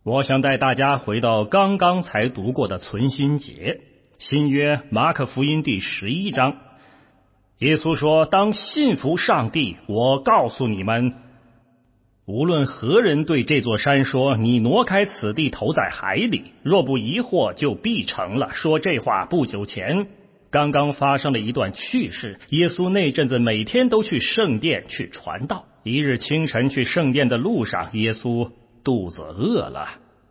我想带大家回到刚刚才读过的存心节，新约马可福音第11章。耶稣说，当信服上帝，我告诉你们，无论何人对这座山说，你挪开此地投在海里，若不疑惑，就必成了。说这话不久前刚刚发生了一段趣事。耶稣那阵子每天都去圣殿去传道。一日清晨去圣殿的路上，耶稣肚子饿了。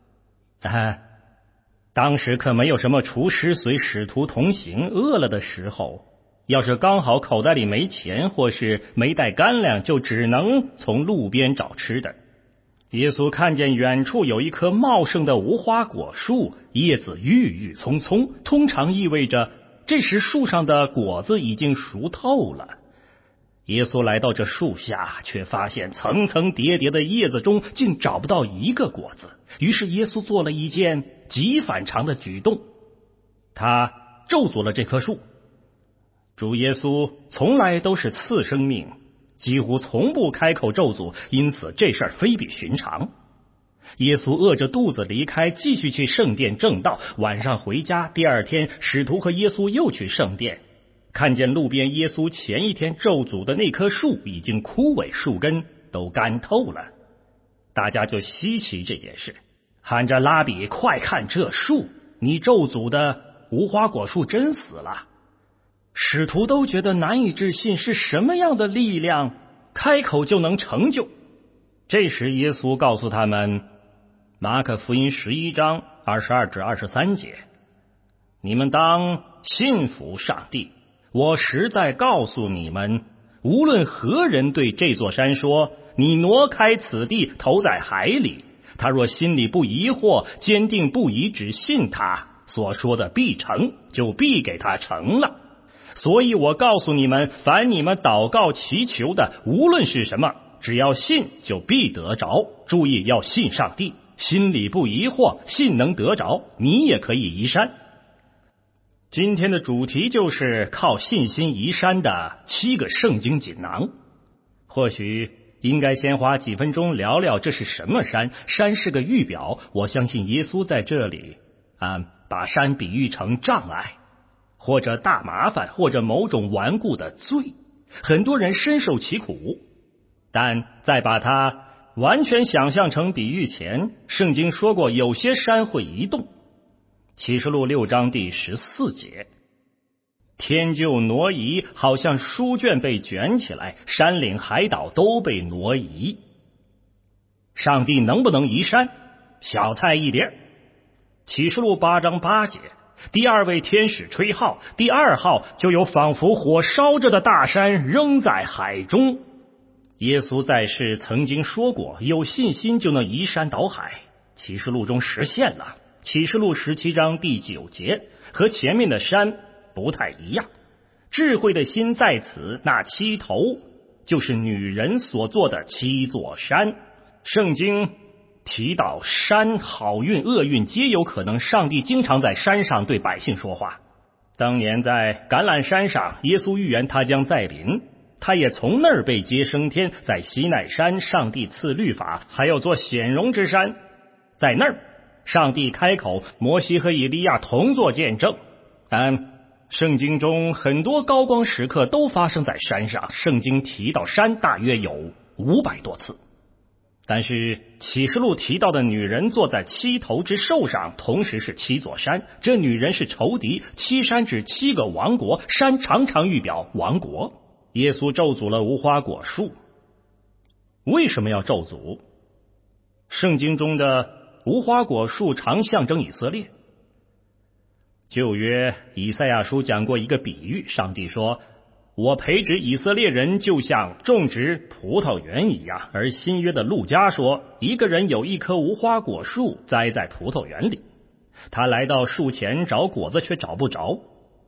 当时可没有什么厨师随使徒同行，饿了的时候，要是刚好口袋里没钱或是没带干粮，就只能从路边找吃的。耶稣看见远处有一棵茂盛的无花果树，叶子郁郁葱葱，通常意味着这时树上的果子已经熟透了。耶稣来到这树下，却发现层层叠叠的叶子中竟找不到一个果子。于是耶稣做了一件极反常的举动，他咒诅了这棵树。主耶稣从来都是赐生命，几乎从不开口咒诅，因此这事儿非比寻常。耶稣饿着肚子离开，继续去圣殿正道，晚上回家。第二天，使徒和耶稣又去圣殿，看见路边耶稣前一天咒诅的那棵树已经枯萎，树根都干透了。大家就稀奇这件事，喊着拉比，快看这树，你咒诅的无花果树真死了。使徒都觉得难以置信，是什么样的力量开口就能成就。这时耶稣告诉他们，马可福音11章22至23节，你们当信服上帝，我实在告诉你们，无论何人对这座山说，你挪开此地投在海里，他若心里不疑惑，坚定不移，只信他所说的必成，就必给他成了。所以我告诉你们，凡你们祷告祈求的，无论是什么，只要信，就必得着。注意要信上帝，心里不疑惑，信能得着，你也可以移山。今天的主题就是靠信心移山的7个圣经锦囊。或许应该先花几分钟聊聊这是什么山。山是个预表，我相信耶稣在这里把山比喻成障碍，或者大麻烦，或者某种顽固的罪，很多人深受其苦。但在把它完全想象成比喻前，圣经说过有些山会移动。启示录6章第14节，天就挪移，好像书卷被卷起来，山岭海岛都被挪移。上帝能不能移山？小菜一碟。启示录8章8节，第二位天使吹号，第2号就有仿佛火烧着的大山扔在海中。耶稣在世曾经说过，有信心就能移山倒海，启示录中实现了。启示录17章第9节和前面的山不太一样，智慧的心在此，那7头就是女人所做的7座山。圣经提到山，好运厄运皆有可能，上帝经常在山上对百姓说话。当年在橄榄山上，耶稣预言他将再临，他也从那儿被接升天。在西奈山，上帝赐律法，还有座显荣之山，在那儿上帝开口，摩西和以利亚同作见证。圣经中很多高光时刻都发生在山上，圣经提到山大约有500多次。但是启示录提到的女人坐在7头之兽上，同时是7座山，这女人是仇敌。7山指7个王国，山常常预表王国。耶稣咒诅了无花果树。为什么要咒诅？圣经中的无花果树常象征以色列。旧约以赛亚书讲过一个比喻，上帝说，我培植以色列人就像种植葡萄园一样。而新约的路加说，一个人有一棵无花果树栽在葡萄园里，他来到树前找果子却找不着。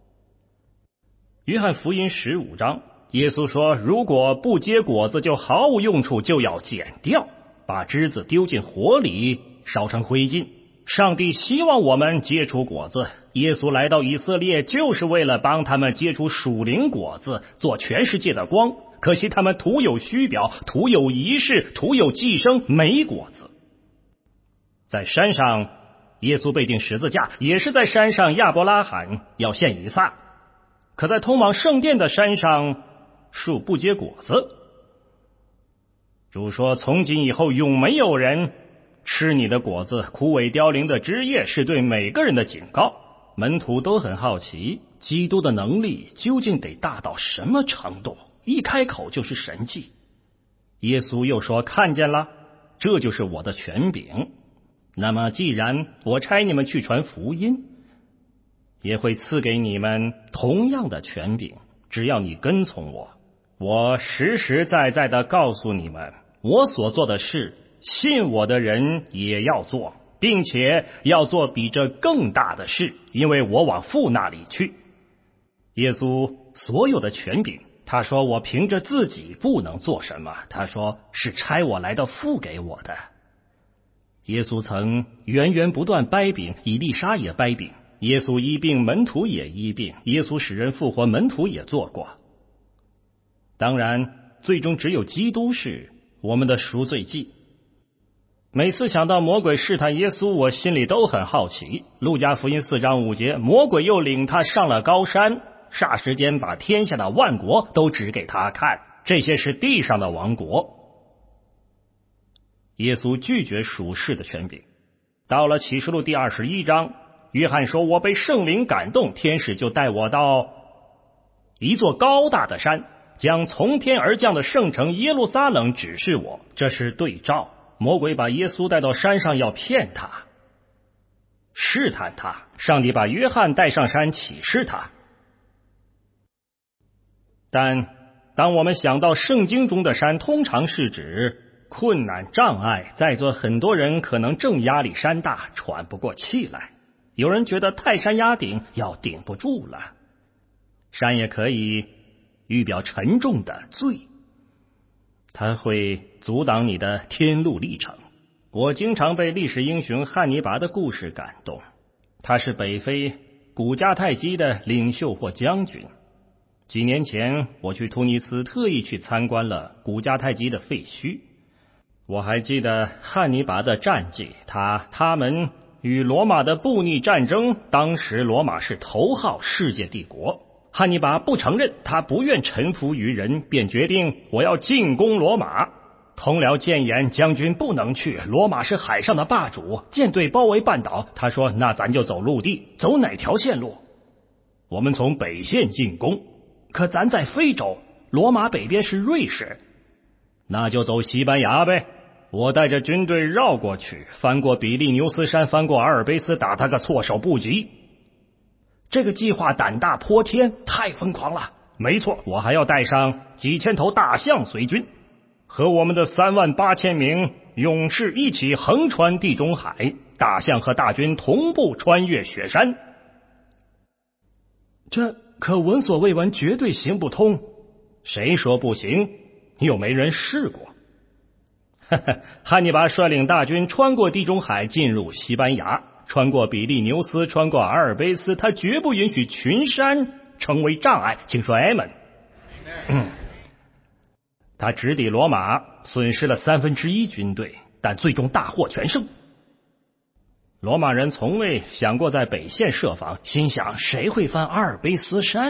约翰福音15章，耶稣说，如果不结果子就毫无用处，就要剪掉，把枝子丢进火里烧成灰烬。上帝希望我们结出果子，耶稣来到以色列就是为了帮他们结出属灵果子，做全世界的光。可惜他们徒有虚表，徒有仪式，徒有寄生，没果子。 在山上耶稣被钉十字架，也是在山上亚伯拉罕要献以撒，可在通往圣殿的山上，树不结果子。主说，从今以后永没有人吃你的果子，枯萎凋零的枝叶是对每个人的警告。门徒都很好奇，基督的能力究竟得大到什么程度，一开口就是神迹。耶稣又说，看见了，这就是我的权柄。那么既然我差你们去传福音，也会赐给你们同样的权柄，只要你跟从我。我实实在在的告诉你们，我所做的事，信我的人也要做，并且要做比这更大的事，因为我往父那里去。耶稣所有的权柄，他说我凭着自己不能做什么，他说是差我来的父给我的。耶稣曾源源不断掰饼，以利沙也掰饼，耶稣医病，门徒也医病，耶稣使人复活，门徒也做过。当然最终只有基督是我们的赎罪祭。每次想到魔鬼试探耶稣，我心里都很好奇。路加福音4章5节，魔鬼又领他上了高山，霎时间把天下的万国都指给他看，这些是地上的王国。耶稣拒绝属世的权柄。到了启示录第21章，约翰说，我被圣灵感动，天使就带我到一座高大的山，将从天而降的圣城耶路撒冷指示我。这是对照，魔鬼把耶稣带到山上要骗他，试探他。上帝把约翰带上山启示他。但当我们想到圣经中的山通常是指困难障碍，在座很多人可能正压力山大，喘不过气来。有人觉得泰山压顶，要顶不住了。山也可以预表沉重的罪，它会阻挡你的天路历程。我经常被历史英雄汉尼拔的故事感动。他是北非古迦太基的领袖或将军。几年前我去突尼斯，特意去参观了古迦太基的废墟。我还记得汉尼拔的战绩，他们与罗马的布匿战争，当时罗马是头号世界帝国。汉尼拔不承认，他不愿臣服于人，便决定我要进攻罗马。同僚谏言，将军不能去，罗马是海上的霸主，舰队包围半岛。他说，那咱就走陆地。走哪条线路？我们从北线进攻。可咱在非洲，罗马北边是瑞士，那就走西班牙呗。我带着军队绕过去，翻过比利牛斯山，翻过阿尔卑斯，打他个措手不及。这个计划胆大颇天，太疯狂了。没错，我还要带上几千头大象随军，和我们的38000名勇士一起横穿地中海，大象和大军同步穿越雪山。这可闻所未闻，绝对行不通。谁说不行？又没人试过。汉尼拔率领大军穿过地中海，进入西班牙，穿过比利牛斯，穿过阿尔卑斯，他绝不允许群山成为障碍。请说 Amen。他直抵罗马，损失了1/3军队，但最终大获全胜。罗马人从未想过在北线设防，心想谁会翻阿尔卑斯山？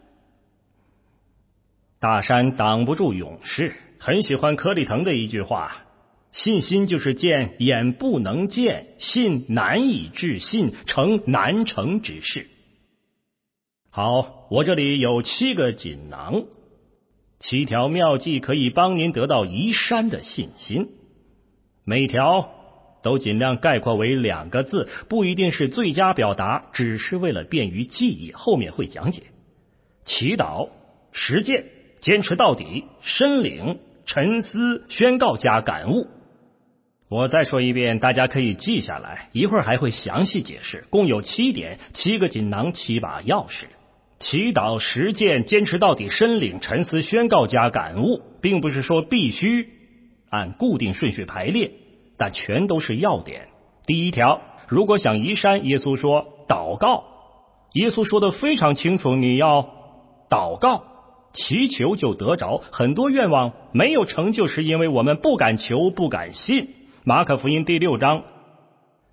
大山挡不住勇士。很喜欢柯立腾的一句话，信心就是见眼不能见，信难以置信，成难成之事。好，我这里有7个锦囊，7条妙计可以帮您得到移山的信心。每条都尽量概括为2个字，不一定是最佳表达，只是为了便于记忆，后面会讲解。祈祷、实践、坚持到底、申领、沉思、宣告加感悟。我再说一遍，大家可以记下来，一会儿还会详细解释。共有7点，7个锦囊，7把钥匙。祈祷、实践、坚持到底、申领、沉思、宣告加感悟，并不是说必须按固定顺序排列，但全都是要点。第1条，如果想移山，耶稣说祷告。耶稣说的非常清楚，你要祷告，祈求就得着。很多愿望没有成就，是因为我们不敢求，不敢信。马可福音第6章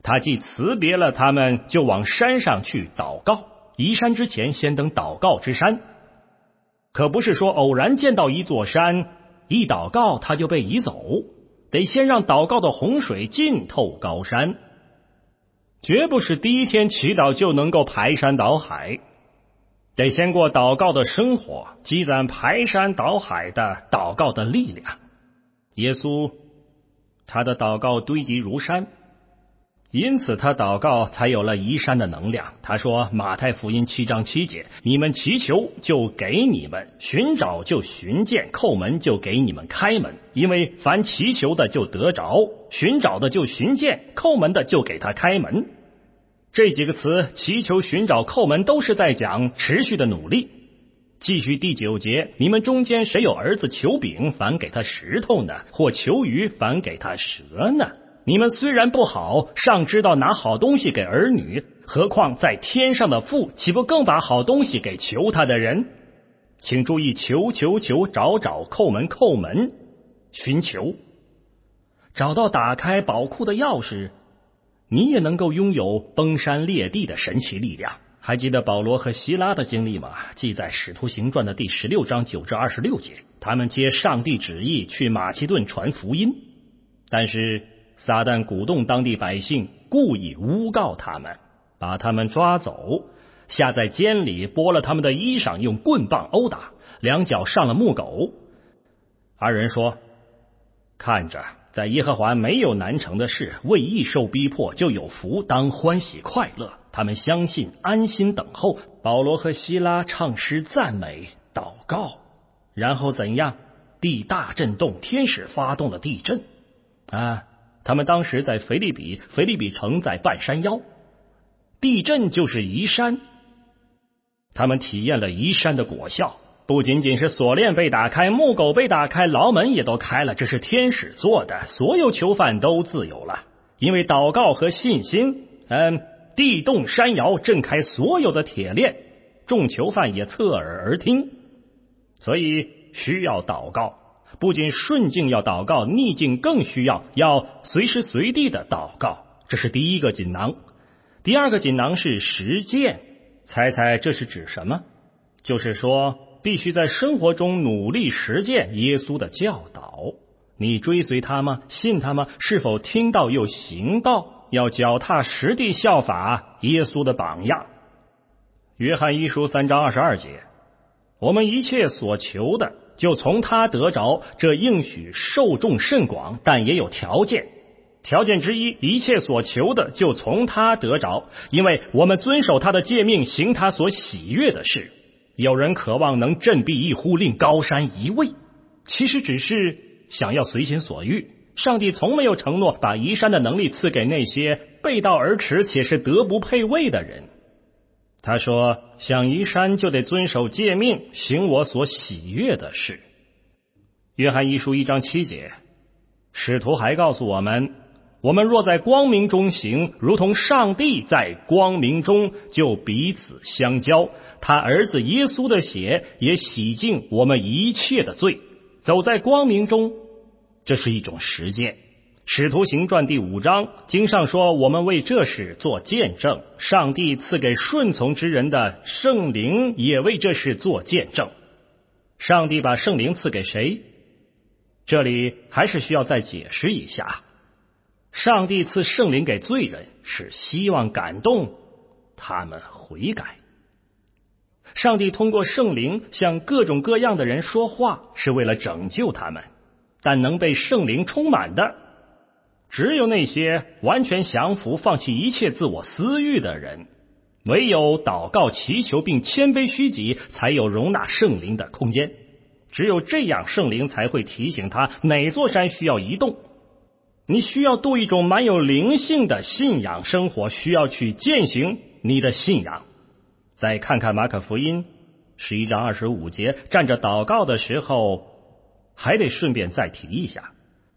他既辞别了他们，就往山上去祷告。移山之前，先登祷告之山。可不是说偶然见到一座山，一祷告他就被移走，得先让祷告的洪水浸透高山。绝不是第一天祈祷就能够排山倒海，得先过祷告的生活，积攒排山倒海的祷告的力量。耶稣他的祷告堆积如山，因此他祷告才有了移山的能量。他说，马太福音7章7节，你们祈求就给你们，寻找就寻见，叩门就给你们开门。因为凡祈求的就得着，寻找的就寻见，叩门的就给他开门。这几个词，祈求、寻找、叩门，都是在讲持续的努力。继续第9节，你们中间谁有儿子求饼，反给他石头呢？或求鱼，反给他蛇呢？你们虽然不好，尚知道拿好东西给儿女，何况在天上的父，岂不更把好东西给求他的人？请注意，求求求，找找，叩门叩门，寻求。找到打开宝库的钥匙，你也能够拥有崩山裂地的神奇力量。还记得保罗和希拉的经历吗？记在使徒行传的第16章9至26节，他们接上帝旨意去马其顿传福音，但是撒旦鼓动当地百姓，故意诬告他们，把他们抓走，下在监里，剥了他们的衣裳，用棍棒殴打，两脚上了木狗。二人说，看着，在耶和华没有难成的事，为义受逼迫就有福，当欢喜快乐。他们相信，安心等候。保罗和希拉唱诗赞美祷告，然后怎样？地大震动，天使发动了地震他们当时在腓立比，腓立比城在半山腰，地震就是移山。他们体验了移山的果效，不仅仅是锁链被打开，木狗被打开，牢门也都开了，这是天使做的，所有囚犯都自由了。因为祷告和信心，地动山摇，震开所有的铁链，众囚犯也侧耳而听。所以需要祷告，不仅顺境要祷告，逆境更需要随时随地的祷告，这是第一个锦囊。第二个锦囊是实践。猜猜这是指什么？就是说必须在生活中努力实践耶稣的教导。你追随他吗？信他吗？是否听到又行道？要脚踏实地效法耶稣的榜样。约翰一书3章22节，我们一切所求的就从他得着，这应许受众甚广，但也有条件。条件之一，一切所求的就从他得着，因为我们遵守他的诫命，行他所喜悦的事。有人渴望能振臂一呼，令高山移位，其实只是想要随心所欲。上帝从没有承诺把移山的能力赐给那些背道而驰且是德不配位的人。他说，想移山就得遵守诫命，行我所喜悦的事。约翰一书1章7节，使徒还告诉我们，我们若在光明中行，如同上帝在光明中，就彼此相交。他儿子耶稣的血也洗净我们一切的罪。走在光明中，这是一种实践。使徒行传第5章经上说，我们为这事做见证，上帝赐给顺从之人的圣灵也为这事做见证。上帝把圣灵赐给谁？这里还是需要再解释一下。上帝赐圣灵给罪人，是希望感动他们悔改。上帝通过圣灵向各种各样的人说话，是为了拯救他们。但能被圣灵充满的，只有那些完全降服、放弃一切自我私欲的人。唯有祷告祈求并谦卑虚己，才有容纳圣灵的空间。只有这样，圣灵才会提醒他哪座山需要移动。你需要度一种蛮有灵性的信仰生活，需要去践行你的信仰。再看看马可福音11章25节，站着祷告的时候，还得顺便再提一下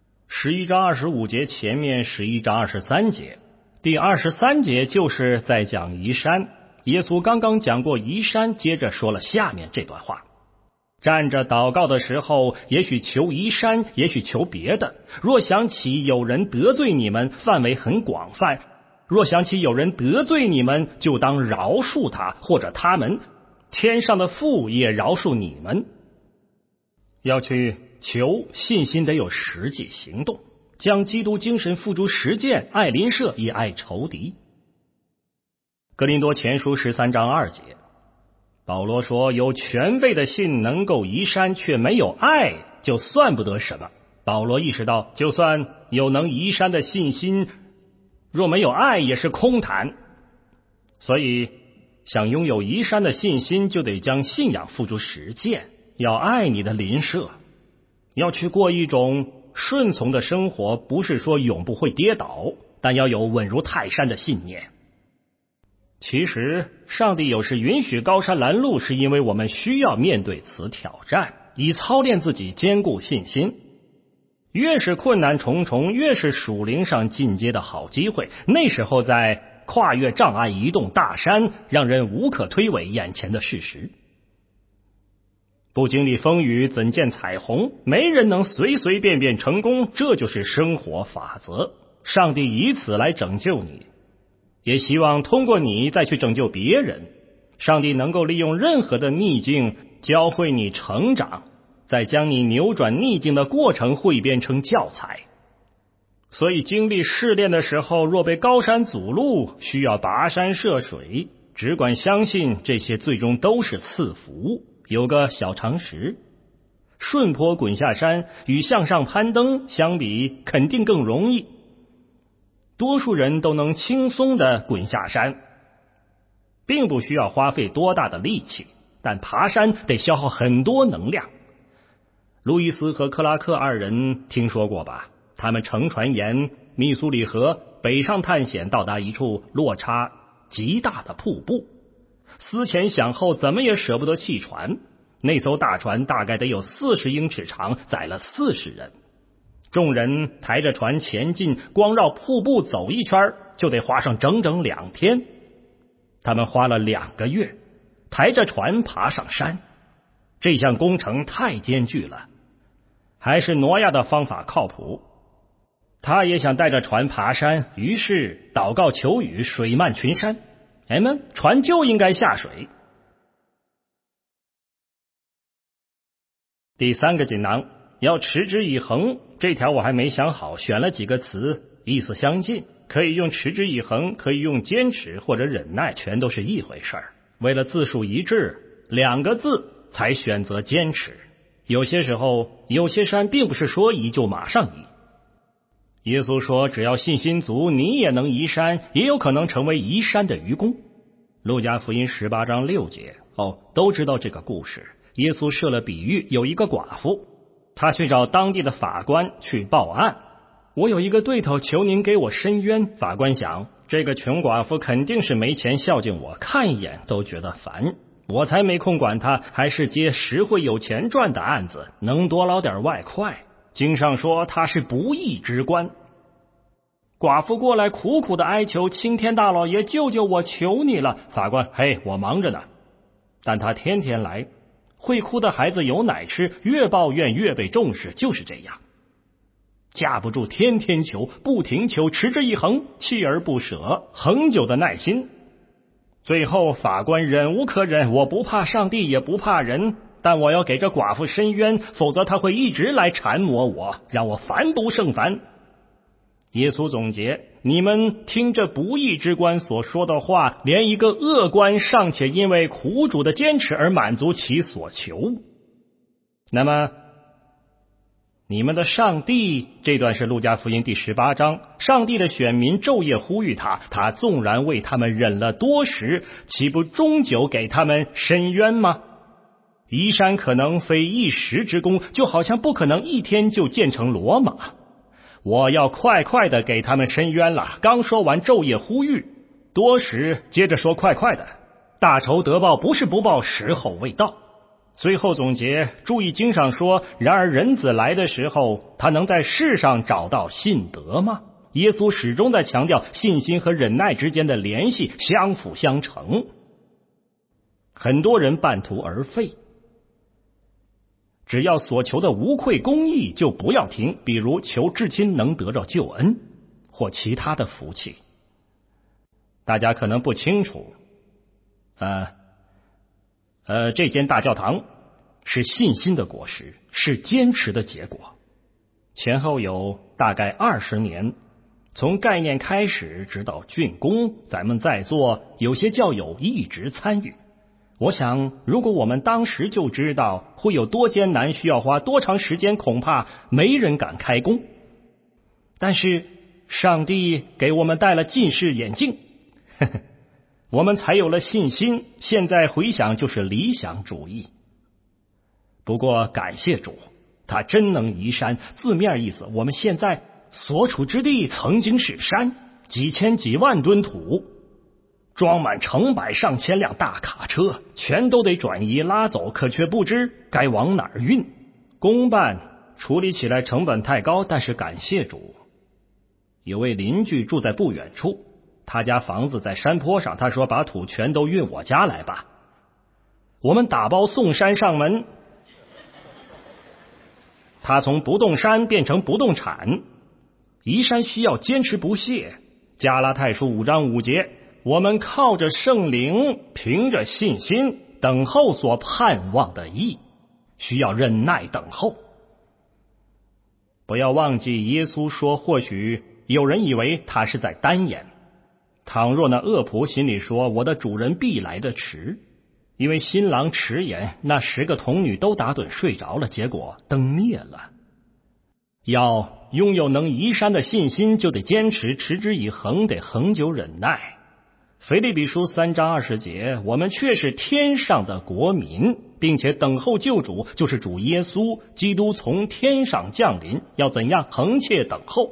11章25节前面11章23节，第23节就是在讲移山。耶稣刚刚讲过移山，接着说了下面这段话。站着祷告的时候，也许求移山，也许求别的。若想起有人得罪你们，范围很广泛， 若想起有人得罪你们，就当饶恕他或者他们，天上的父也饶恕你们。要去求，信心得有实际行动，将基督精神付诸实践，爱邻舍也爱仇敌。哥林多前书13章2节，保罗说，有权位的信能够移山，却没有爱，就算不得什么。保罗意识到，就算有能移山的信心，若没有爱也是空谈。所以想拥有移山的信心，就得将信仰付诸实践，要爱你的邻舍，要去过一种顺从的生活，不是说永不会跌倒，但要有稳如泰山的信念。其实上帝有时允许高山拦路，是因为我们需要面对此挑战，以操练自己坚固信心。越是困难重重，越是属灵上进阶的好机会，那时候再跨越障碍，移动大山，让人无可推诿眼前的事实。不经历风雨，怎见彩虹？没人能随随便便成功，这就是生活法则。上帝以此来拯救你，也希望通过你再去拯救别人。上帝能够利用任何的逆境教会你成长，再将你扭转逆境的过程汇编成教材。所以经历试炼的时候，若被高山阻路，需要跋山涉水，只管相信这些最终都是赐福。有个小常识，顺坡滚下山与向上攀登相比，肯定更容易。多数人都能轻松地滚下山，并不需要花费多大的力气，但爬山得消耗很多能量。路易斯和克拉克二人听说过吧？他们乘船沿密苏里河北上探险，到达一处落差极大的瀑布，思前想后，怎么也舍不得弃船。那艘大船大概得有40英尺长，载了40人。众人抬着船前进，光绕瀑布走一圈就得花上整整2天。他们花了2个月抬着船爬上山，这项工程太艰巨了，还是挪亚的方法靠谱。他也想带着船爬山，于是祷告求雨，水漫群山。船就应该下水。第3个锦囊，要持之以恒。这条我还没想好，选了几个词，意思相近，可以用持之以恒，可以用坚持或者忍耐，全都是一回事儿。为了字数一致，2个字才选择坚持。有些时候，有些山并不是说移就马上移。耶稣说，只要信心足，你也能移山，也有可能成为移山的愚公。路加福音18章6节，都知道这个故事。耶稣设了比喻，有一个寡妇，她去找当地的法官去报案。我有一个对头，求您给我伸冤。法官想，这个穷寡妇肯定是没钱孝敬我，看一眼都觉得烦，我才没空管她，还是接实惠有钱赚的案子，能多捞点外快。经上说他是不义之官。寡妇过来苦苦的哀求，青天大老爷救救我，求你了。法官，我忙着呢。但他天天来，会哭的孩子有奶吃，越抱怨越被重视，就是这样。架不住天天求，不停求，持之以恒，锲而不舍，恒久的耐心。最后法官忍无可忍，我不怕上帝也不怕人，但我要给这寡妇伸冤，否则他会一直来缠磨我，让我烦不胜烦。耶稣总结，你们听这不义之官所说的话，连一个恶官尚且因为苦主的坚持而满足其所求。那么你们的上帝，这段是路加福音第18章，上帝的选民昼夜呼吁他，他纵然为他们忍了多时，岂不终久给他们伸冤吗？移山可能非一时之功，就好像不可能一天就建成罗马。我要快快的给他们伸冤了。刚说完昼夜呼吁，多时接着说快快的，大仇得报不是不报，时候未到。最后总结，注意经上说，然而人子来的时候，他能在世上找到信德吗？耶稣始终在强调信心和忍耐之间的联系，相辅相成。很多人半途而废，只要所求的无愧公义，就不要停，比如求至亲能得到救恩或其他的福气。 大家可能不清楚，这间大教堂是信心的果实，是坚持的结果。前后有大概20年，从概念开始直到竣工，咱们在座有些教友一直参与。我想，如果我们当时就知道会有多艰难，需要花多长时间，恐怕没人敢开工。但是上帝给我们戴了近视眼镜，我们才有了信心。现在回想就是理想主义。不过感谢主，他真能移山。字面意思，我们现在所处之地曾经是山，几千几万吨土，装满成百上千辆大卡车，全都得转移拉走，可却不知该往哪儿运。公办处理起来成本太高，但是感谢主，有位邻居住在不远处，他家房子在山坡上，他说把土全都运我家来吧。我们打包送山上门，他从不动山变成不动产。移山需要坚持不懈，加拉太书5章5节，我们靠着圣灵，凭着信心等候所盼望的义，需要忍耐等候。不要忘记耶稣说，或许有人以为他是在单言，倘若那恶仆心里说，我的主人必来得迟，因为新郎迟延，那10个童女都打盹睡着了，结果灯灭了。要拥有能移山的信心，就得坚持，持之以恒，得恒久忍耐。腓立比书3章20节，我们却是天上的国民，并且等候救主，就是主耶稣基督从天上降临，要怎样恒切等候。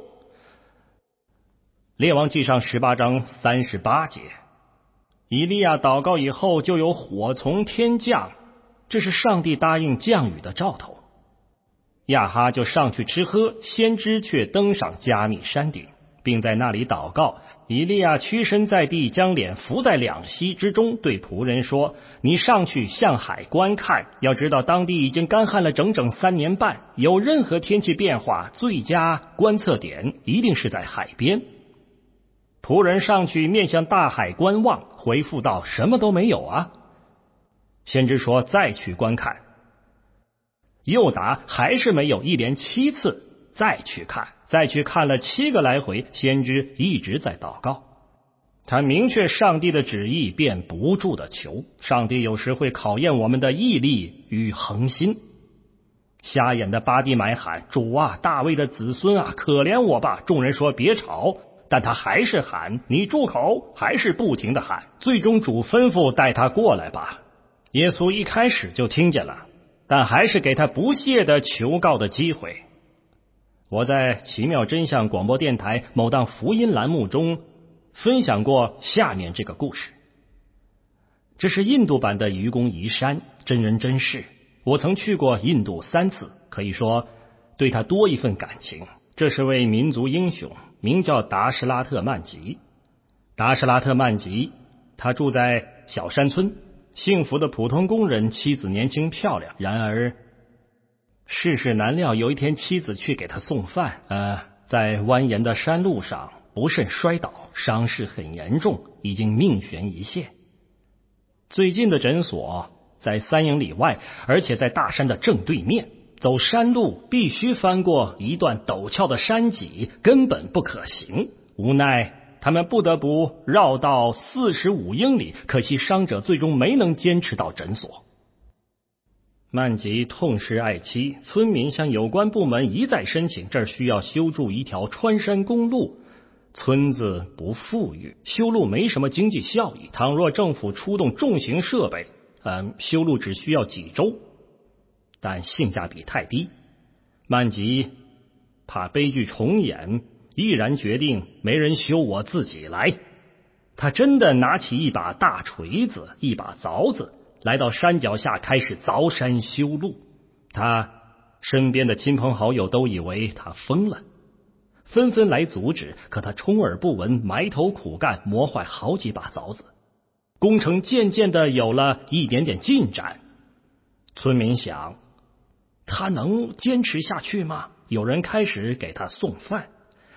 列王纪上18章38节，以利亚祷告以后，就有火从天降，这是上帝答应降雨的兆头。亚哈就上去吃喝，先知却登上加密山顶，并在那里祷告。以利亚屈身在地，将脸伏在两膝之中，对仆人说，你上去向海观看，要知道当地已经干旱了整整3年半，有任何天气变化，最佳观测点一定是在海边。仆人上去面向大海观望，回复道，什么都没有啊。先知说，再去观看，又答，还是没有，一连7次，再去看了7个来回，先知一直在祷告。他明确上帝的旨意，便不住的求。上帝有时会考验我们的毅力与恒心。瞎眼的巴地买喊，主啊，大卫的子孙啊，可怜我吧。众人说别吵，但他还是喊，你住口，还是不停的喊。最终主吩咐带他过来吧。耶稣一开始就听见了，但还是给他不懈的求告的机会。我在奇妙真相广播电台某档福音栏目中分享过下面这个故事。这是印度版的愚公移山，真人真事。我曾去过印度3次，可以说对他多一份感情。这是位民族英雄，名叫达什拉特曼吉。达什拉特曼吉，他住在小山村，幸福的普通工人，妻子年轻漂亮。然而世事难料，有一天妻子去给他送饭，在蜿蜒的山路上不慎摔倒，伤势很严重，已经命悬一线。最近的诊所在3英里外，而且在大山的正对面，走山路必须翻过一段陡峭的山脊，根本不可行。无奈他们不得不绕道45英里，可惜伤者最终没能坚持到诊所。曼吉痛失爱妻，村民向有关部门一再申请，这儿需要修筑一条穿山公路。村子不富裕，修路没什么经济效益，倘若政府出动重型设备，修路只需要几周，但性价比太低。曼吉怕悲剧重演，毅然决定没人修，我自己来。他真的拿起一把大锤子，一把凿子，来到山脚下开始凿山修路。他身边的亲朋好友都以为他疯了，纷纷来阻止，可他充耳不闻，埋头苦干，磨坏好几把凿子。工程渐渐的有了一点点进展。村民想，他能坚持下去吗？有人开始给他送饭，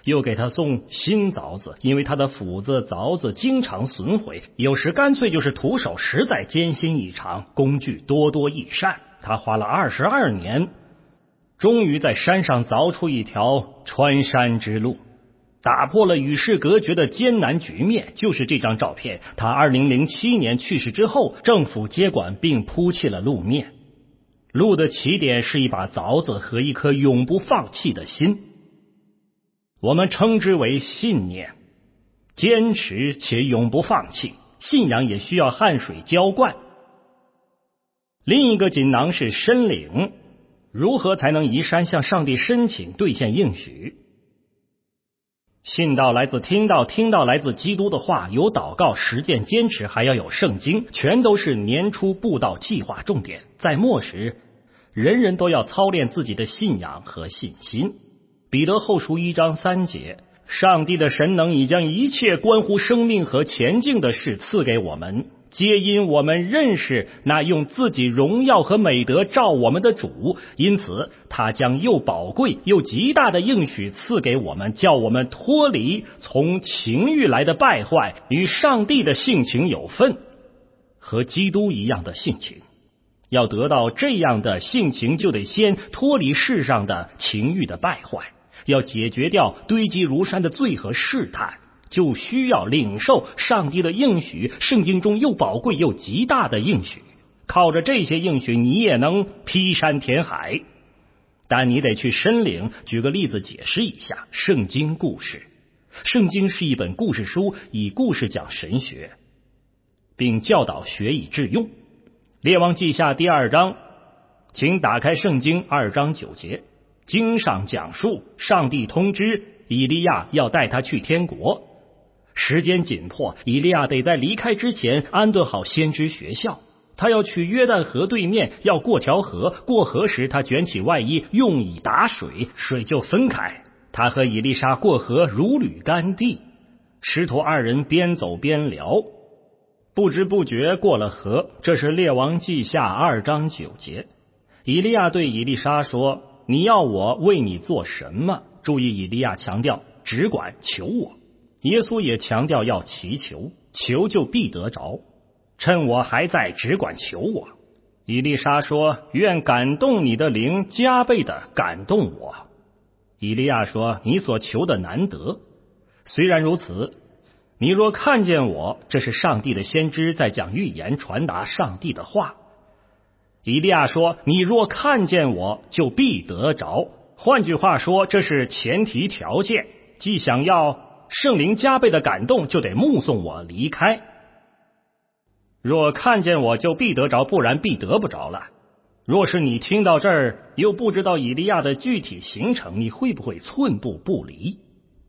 又给他送新凿子，因为他的斧子、凿子经常损毁，有时干脆就是徒手，实在艰辛异常，工具多多益善。他花了22年，终于在山上凿出一条穿山之路，打破了与世隔绝的艰难局面。就是这张照片，他2007年去世之后，政府接管并铺砌了路面。路的起点是一把凿子和一颗永不放弃的心，我们称之为信念。坚持且永不放弃，信仰也需要汗水浇灌。另一个锦囊是申领，如何才能移山向上帝申请兑现应许？信道来自听道，听道来自基督的话，有祷告、实践、坚持，还要有圣经，全都是年初布道计划重点。在末时，人人都要操练自己的信仰和信心。彼得后书1章3节，上帝的神能已将一切关乎生命和前进的事赐给我们，皆因我们认识那用自己荣耀和美德照我们的主，因此他将又宝贵又极大的应许赐给我们，叫我们脱离从情欲来的败坏，与上帝的性情有份，和基督一样的性情。要得到这样的性情，就得先脱离世上的情欲的败坏，要解决掉堆积如山的罪和试探，就需要领受上帝的应许，圣经中又宝贵又极大的应许。靠着这些应许，你也能劈山填海，但你得去申领。举个例子解释一下圣经故事。圣经是一本故事书，以故事讲神学，并教导学以致用。列王记下第2章，请打开圣经2章9节。经上讲述上帝通知以利亚要带他去天国，时间紧迫，以利亚得在离开之前安顿好先知学校。他要去约旦河对面，要过条河，过河时他卷起外衣，用以打水，水就分开。他和以利沙过河如履干地，师徒2人边走边聊，不知不觉过了河。这是列王记下2章9节。以利亚对以利沙说，你要我为你做什么？注意，以利亚强调只管求我，耶稣也强调要祈求，求就必得着，趁我还在，只管求我。以利沙说，愿感动你的灵加倍的感动我。以利亚说，你所求的难得。虽然如此，你若看见我，这是上帝的先知在讲预言，传达上帝的话。以利亚说，你若看见我，就必得着。换句话说，这是前提条件，既想要圣灵加倍的感动，就得目送我离开。若看见我，就必得着，不然必得不着了。若是你听到这儿，又不知道以利亚的具体行程，你会不会寸步不离？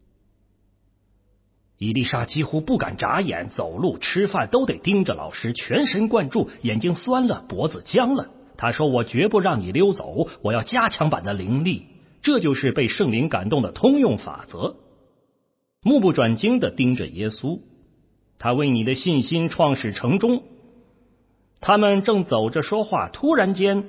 以利沙几乎不敢眨眼，走路吃饭都得盯着老师，全神贯注，眼睛酸了，脖子僵了。他说，我绝不让你溜走，我要加强版的灵力。这就是被圣灵感动的通用法则。目不转睛地盯着耶稣，他为你的信心创始成终。他们正走着说话，突然间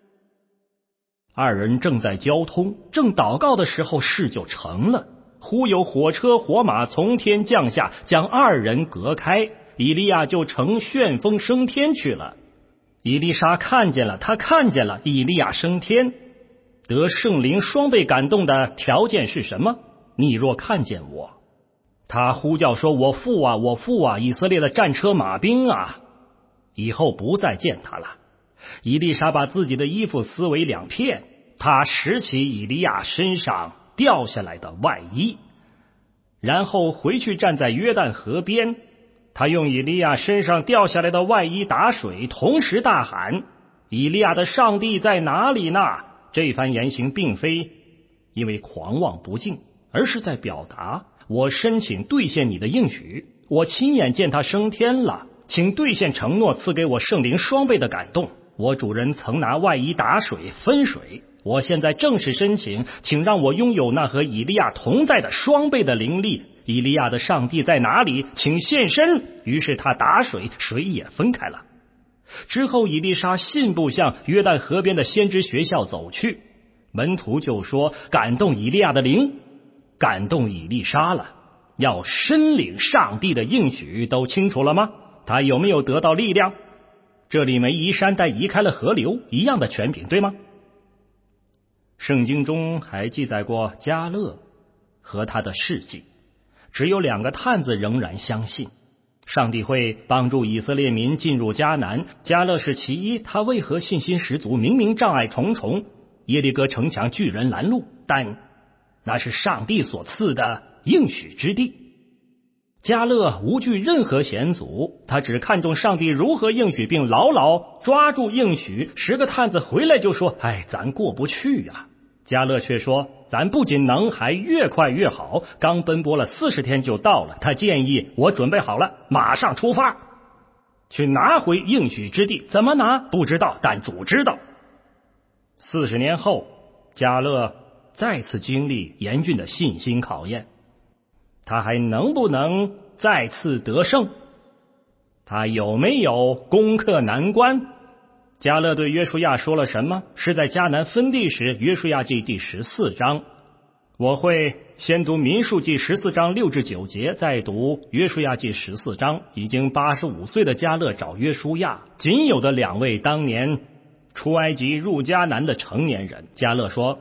2人正在交通，正祷告的时候，事就成了。忽有火车火马从天降下，将2人隔开，以利亚就乘旋风升天去了。以利沙看见了，他看见了以利亚升天。得圣灵双倍感动的条件是什么？你若看见我。他呼叫说，我父啊，我父啊，以色列的战车马兵啊。以后不再见他了。以利沙把自己的衣服撕为2片，他拾起以利亚身上掉下来的外衣，然后回去站在约旦河边。他用以利亚身上掉下来的外衣打水，同时大喊，以利亚的上帝在哪里呢？这番言行并非因为狂妄不敬，而是在表达，我申请兑现你的应许，我亲眼见他升天了，请兑现承诺，赐给我圣灵双倍的感动。我主人曾拿外衣打水分水，我现在正式申请，请让我拥有那和以利亚同在的双倍的灵力。以利亚的上帝在哪里？请现身。于是他打水，水也分开了。之后以利沙信步向约旦河边的先知学校走去，门徒就说，感动以利亚的灵。 感动以利沙了，要申领上帝的应许，都清楚了吗？他有没有得到力量？这里没移山，但移开了河流，一样的权柄，对吗？圣经中还记载过迦勒和他的事迹，只有2个探子仍然相信上帝会帮助以色列民进入迦南。迦勒是其一，他为何信心十足？明明障碍重重，耶利哥城墙巨人拦路，但那是上帝所赐的应许之地。迦勒无惧任何险阻，他只看重上帝如何应许，并牢牢抓住应许。10个探子回来就说：咱过不去呀。迦勒却说：咱不仅能，还越快越好。刚奔波了40天就到了。他建议我准备好了，马上出发，去拿回应许之地。怎么拿不知道，但主知道。40年后，迦勒再次经历严峻的信心考验，他还能不能再次得胜？他有没有攻克难关？迦勒对约书亚说了什么？是在迦南分地时，约书亚记第14章。我会先读民数记14章6至9节，再读约书亚记14章。已经85岁的迦勒找约书亚，仅有的2位当年出埃及入迦南的成年人。迦勒说：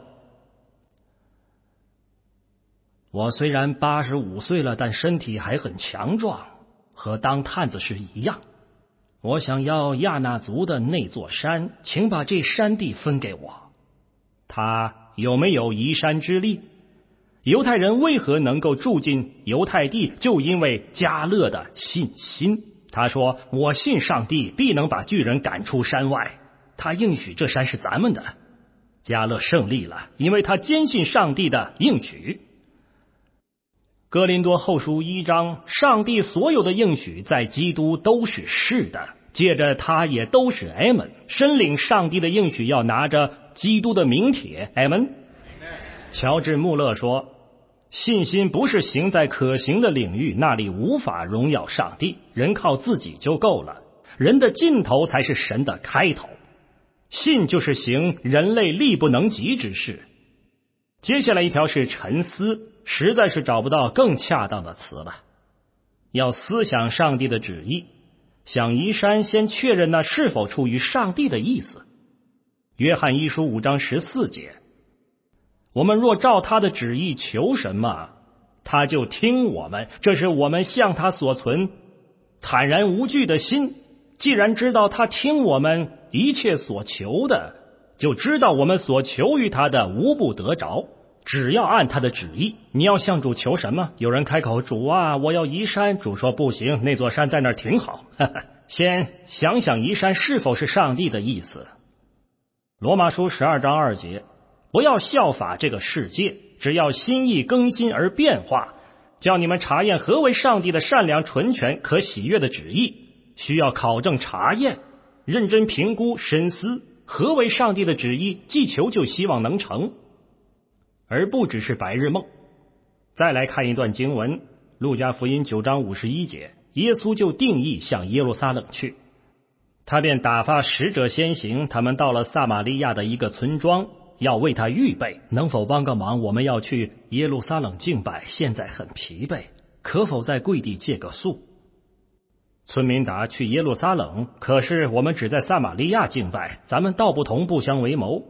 我虽然85岁了，但身体还很强壮，和当探子时一样。我想要亚纳族的那座山，请把这山地分给我。他有没有移山之力？犹太人为何能够住进犹太地？就因为迦勒的信心。他说：我信上帝必能把巨人赶出山外，他应许这山是咱们的。迦勒胜利了，因为他坚信上帝的应许。哥林多后书1章，上帝所有的应许在基督都是是的，借着他也都是 Amen。 申领上帝的应许要拿着基督的名帖 Amen。 乔治穆勒说，信心不是行在可行的领域，那里无法荣耀上帝，人靠自己就够了，人的尽头才是神的开头。信就是行人类力不能及之事。接下来一条是沉思，实在是找不到更恰当的词了。要思想上帝的旨意，想移山，先确认那是否出于上帝的意思。约翰一书5章14节，我们若照他的旨意求什么，他就听我们，这是我们向他所存坦然无惧的心。既然知道他听我们一切所求的，就知道我们所求于他的无不得着。只要按他的旨意。你要向主求什么？有人开口：主啊，我要移山。主说：不行，那座山在那儿挺好。先想想移山是否是上帝的意思。罗马书12章2节，不要效法这个世界，只要心意更新而变化，叫你们查验何为上帝的善良、纯全、可喜悦的旨意。需要考证查验，认真评估深思，何为上帝的旨意，既求就希望能成，而不只是白日梦。再来看一段经文，路加福音9章51节，耶稣就定义向耶路撒冷去，他便打发使者先行，他们到了撒玛利亚的一个村庄，要为他预备。能否帮个忙？我们要去耶路撒冷敬拜，现在很疲惫，可否在贵地借个宿？村民答：去耶路撒冷，可是我们只在撒玛利亚敬拜，咱们道不同，不相为谋。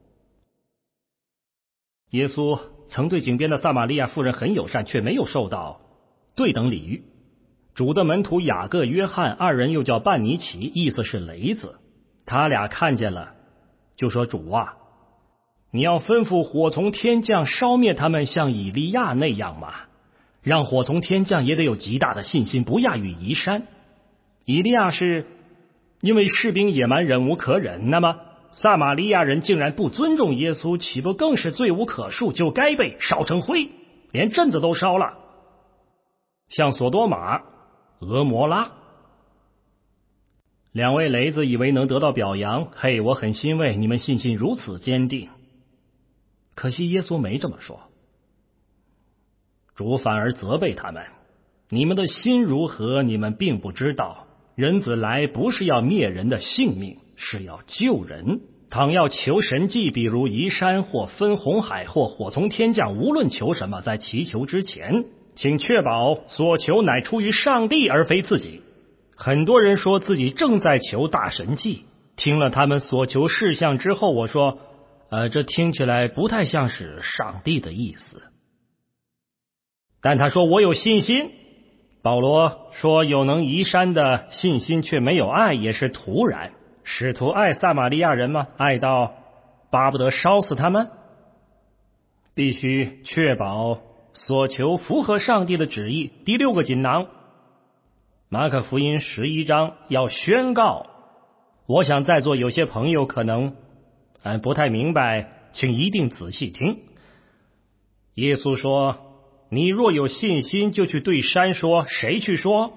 耶稣曾对井边的撒玛利亚妇人很友善，却没有受到对等礼遇。主的门徒雅各、约翰2人又叫半尼奇，意思是雷子。他俩看见了，就说：主啊，你要吩咐火从天降，烧灭他们，像以利亚那样吗？让火从天降也得有极大的信心，不亚于移山。以利亚是因为士兵野蛮，忍无可忍，那么撒玛利亚人竟然不尊重耶稣，岂不更是罪无可恕，就该被烧成灰，连镇子都烧了，像索多玛、俄摩拉。2位雷子以为能得到表扬，嘿，我很欣慰，你们信心如此坚定。可惜耶稣没这么说，主反而责备他们：你们的心如何，你们并不知道。人子来不是要灭人的性命，是要救人。 倘要求神迹，比如移山或分红海或火从天降，无论求什么，在祈求之前，请确保所求乃出于上帝，而非自己。很多人说自己正在求大神迹，听了他们所求事项之后，我说这听起来不太像是上帝的意思。但他说我有信心。保罗说有能移山的信心却没有爱，也是徒然。使徒爱撒玛利亚人吗？爱到巴不得烧死他们？必须确保所求符合上帝的旨意。第6个锦囊，马可福音11章要宣告。我想在座有些朋友可能不太明白，请一定仔细听。耶稣说，你若有信心，就去对山说。谁去说？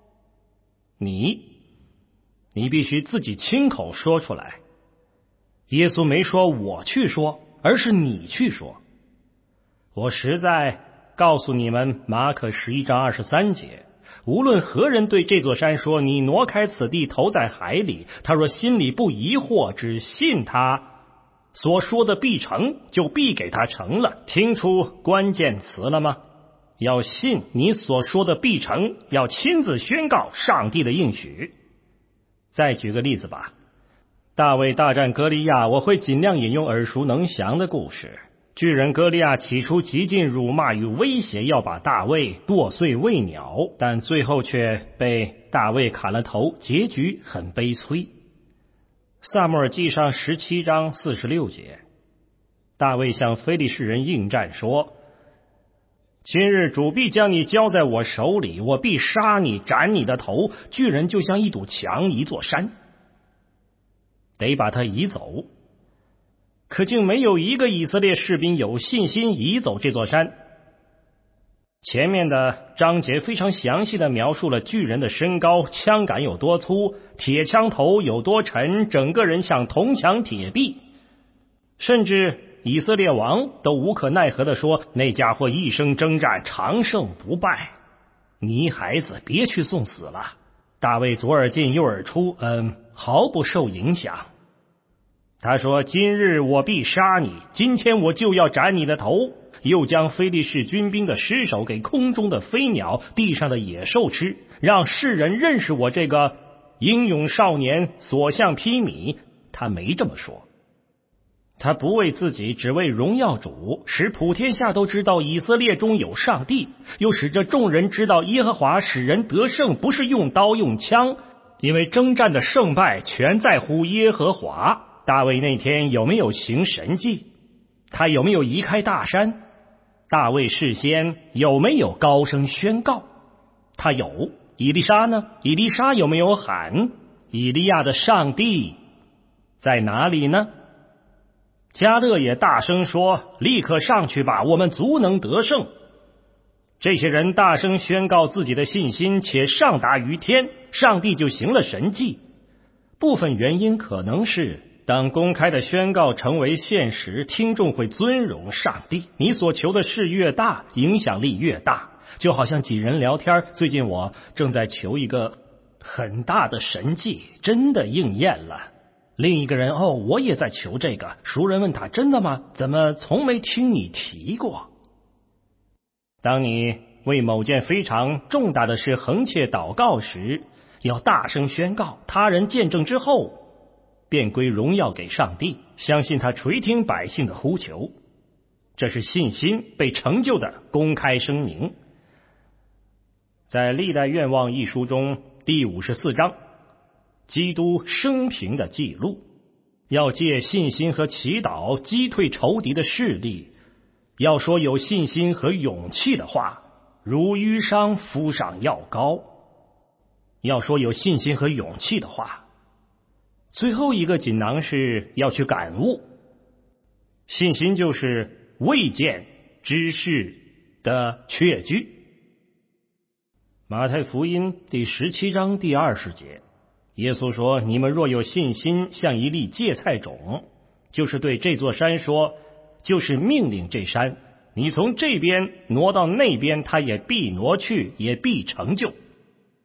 你必须自己亲口说出来。耶稣没说我去说，而是你去说。我实在告诉你们，马可11章23节，无论何人对这座山说，你挪开此地，投在海里，他若心里不疑惑，只信他所说的必成，就必给他成了。听出关键词了吗？要信你所说的必成，要亲自宣告上帝的应许。再举个例子吧，大卫大战歌利亚，我会尽量引用耳熟能详的故事。巨人歌利亚起初极尽辱骂与威胁，要把大卫剁碎喂鸟，但最后却被大卫砍了头，结局很悲催。撒母耳记上17章46节，大卫向非利士人应战说，今日主必将你交在我手里，我必杀你，斩你的头。巨人就像一堵墙，一座山，得把他移走。可竟没有一个以色列士兵有信心移走这座山。前面的章节非常详细的描述了巨人的身高，枪杆有多粗，铁枪头有多沉，整个人像铜墙铁壁，甚至以色列王都无可奈何地说，那家伙一生征战，长胜不败。你孩子别去送死了。大卫左耳进右耳出，毫不受影响。他说，今日我必杀你，今天我就要斩你的头。又将非利士军兵的尸首给空中的飞鸟、地上的野兽吃，让世人认识我这个英勇少年所向披靡。他没这么说，他不为自己，只为荣耀主，使普天下都知道以色列中有上帝，又使这众人知道耶和华使人得胜，不是用刀用枪，因为征战的胜败全在乎耶和华。大卫那天有没有行神迹？他有没有移开大山？大卫事先有没有高声宣告？他有。以利沙呢？以利沙有没有喊以利亚的上帝在哪里呢？迦勒也大声说，立刻上去吧，我们足能得胜。这些人大声宣告自己的信心，且上达于天，上帝就行了神迹。部分原因可能是，当公开的宣告成为现实，听众会尊荣上帝。你所求的事越大，影响力越大。就好像几人聊天，最近我正在求一个很大的神迹，真的应验了。另一个人，我也在求这个。熟人问他，真的吗？怎么从没听你提过？当你为某件非常重大的事横切祷告时，要大声宣告，他人见证之后，便归荣耀给上帝，相信他垂听百姓的呼求。这是信心被成就的公开声明。在历代愿望一书中第54章，基督生平的记录，要借信心和祈祷击退仇敌的势力，要说有信心和勇气的话，如淤伤敷上药膏。要说有信心和勇气的话。最后一个锦囊是要去感悟。信心就是未见之事的确据。马太福音第17章第20节，耶稣说，你们若有信心像一粒芥菜种，就是对这座山说，就是命令这山，你从这边挪到那边，它也必挪去，也必成就。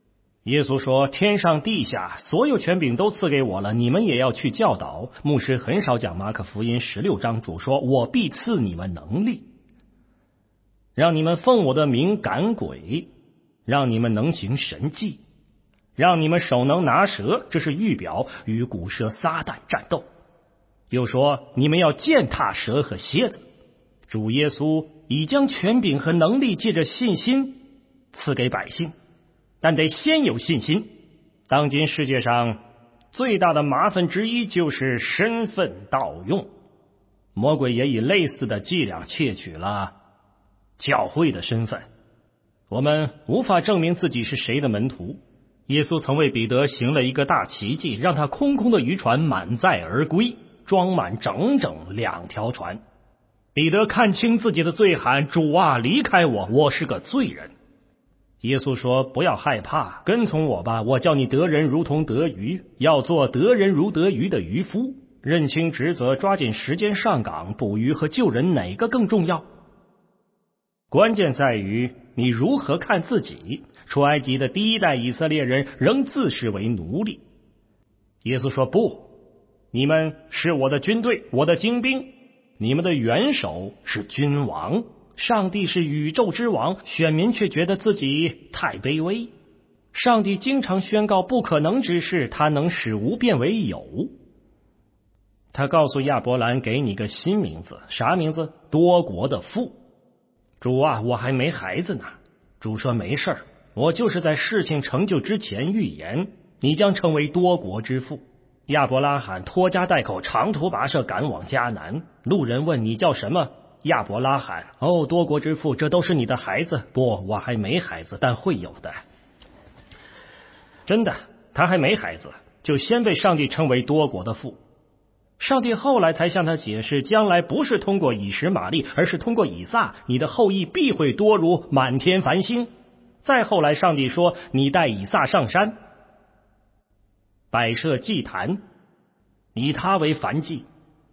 耶稣说，天上地下所有权柄都赐给我了，你们也要去教导。牧师很少讲马可福音16章，主说，我必赐你们能力，让你们奉我的名赶鬼，让你们能行神迹，让你们手能拿蛇，这是预表与古蛇撒旦战斗。又说，你们要践踏蛇和蝎子。主耶稣已将权柄和能力借着信心赐给百姓，但得先有信心。当今世界上最大的麻烦之一就是身份盗用，魔鬼也以类似的伎俩窃取了教会的身份。我们无法证明自己是谁的门徒。耶稣曾为彼得行了一个大奇迹，让他空空的渔船满载而归，装满整整2条船。彼得看清自己的罪，喊，主啊，离开我，我是个罪人。耶稣说，不要害怕，跟从我吧，我叫你得人如同得鱼，要做得人如得鱼的渔夫。认清职责，抓紧时间上岗，捕鱼和救人哪个更重要？关键在于你如何看自己。出埃及的第一代以色列人仍自视为奴隶。耶稣说，不，你们是我的军队，我的精兵，你们的元首是君王。上帝是宇宙之王，选民却觉得自己太卑微。上帝经常宣告不可能之事，他能使无变为有。他告诉亚伯兰，给你个新名字，啥名字？多国的父。主啊，我还没孩子呢。主说，没事儿，我就是在事情成就之前预言，你将成为多国之父。亚伯拉罕拖家带口，长途跋涉赶往迦南。路人问，你叫什么？亚伯拉罕。哦，多国之父，这都是你的孩子？不，我还没孩子，但会有的。真的，他还没孩子，就先被上帝称为多国的父。上帝后来才向他解释，将来不是通过以实玛利，而是通过以撒，你的后裔必会多如满天繁星。再后来，上帝说，你带以撒上山，摆设祭坛，以他为燔祭。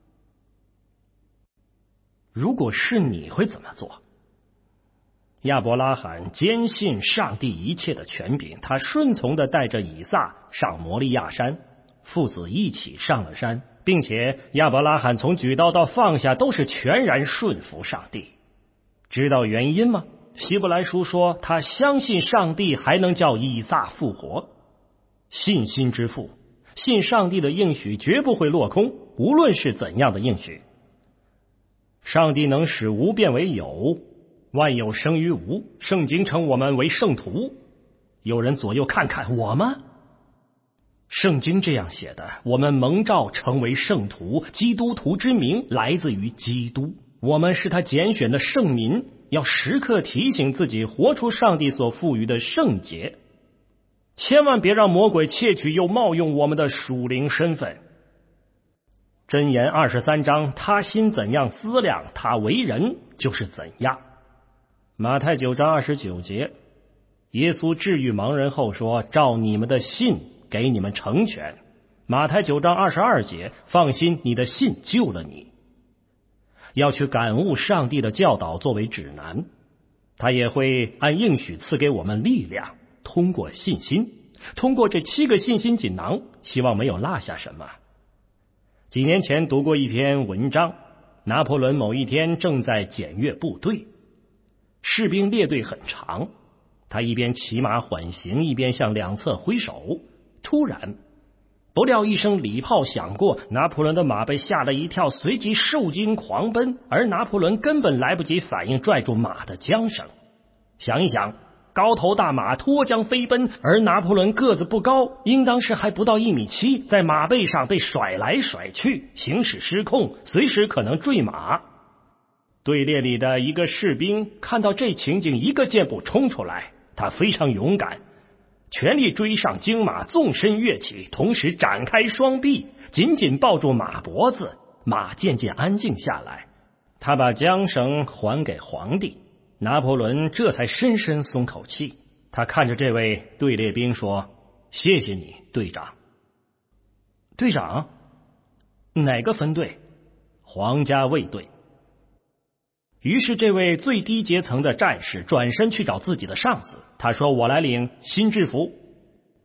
如果是你会怎么做？亚伯拉罕坚信上帝一切的权柄，他顺从地带着以撒上摩利亚山，父子一起上了山，并且亚伯拉罕从举刀到放下都是全然顺服上帝。知道原因吗？希伯来书说，他相信上帝还能叫以撒复活。信心之父，信上帝的应许绝不会落空，无论是怎样的应许。上帝能使无变为有，万有生于无，圣经称我们为圣徒。有人左右看看，我吗？圣经这样写的，我们蒙召成为圣徒，基督徒之名来自于基督，我们是他拣选的圣民，要时刻提醒自己活出上帝所赋予的圣洁，千万别让魔鬼窃取又冒用我们的属灵身份。箴言23章，他心怎样思量，他为人就是怎样。马太9章29节，耶稣治愈盲人后说，照你们的信给你们成全。马太9章22节，放心，你的信救了你。要去感悟上帝的教导作为指南，他也会按应许赐给我们力量，通过信心，通过这7个信心锦囊，希望没有落下什么。几年前读过一篇文章，拿破仑某一天正在检阅部队，士兵列队很长，他一边骑马缓行，一边向两侧挥手。突然，不料一声礼炮响过，拿破仑的马被吓了一跳，随即受惊狂奔，而拿破仑根本来不及反应，拽住马的缰绳。想一想，高头大马脱缰飞奔，而拿破仑个子不高，应当是还不到1.7米，在马背上被甩来甩去，行驶失控，随时可能坠马。队列里的一个士兵看到这情景，一个箭步冲出来，他非常勇敢，全力追上惊马，纵身跃起，同时展开双臂，紧紧抱住马脖子。马渐渐安静下来，他把缰绳还给皇帝，拿破仑这才深深松口气。他看着这位队列兵说，谢谢你，队长。队长？哪个分队？皇家卫队。于是这位最低阶层的战士转身去找自己的上司，他说，我来领新制服。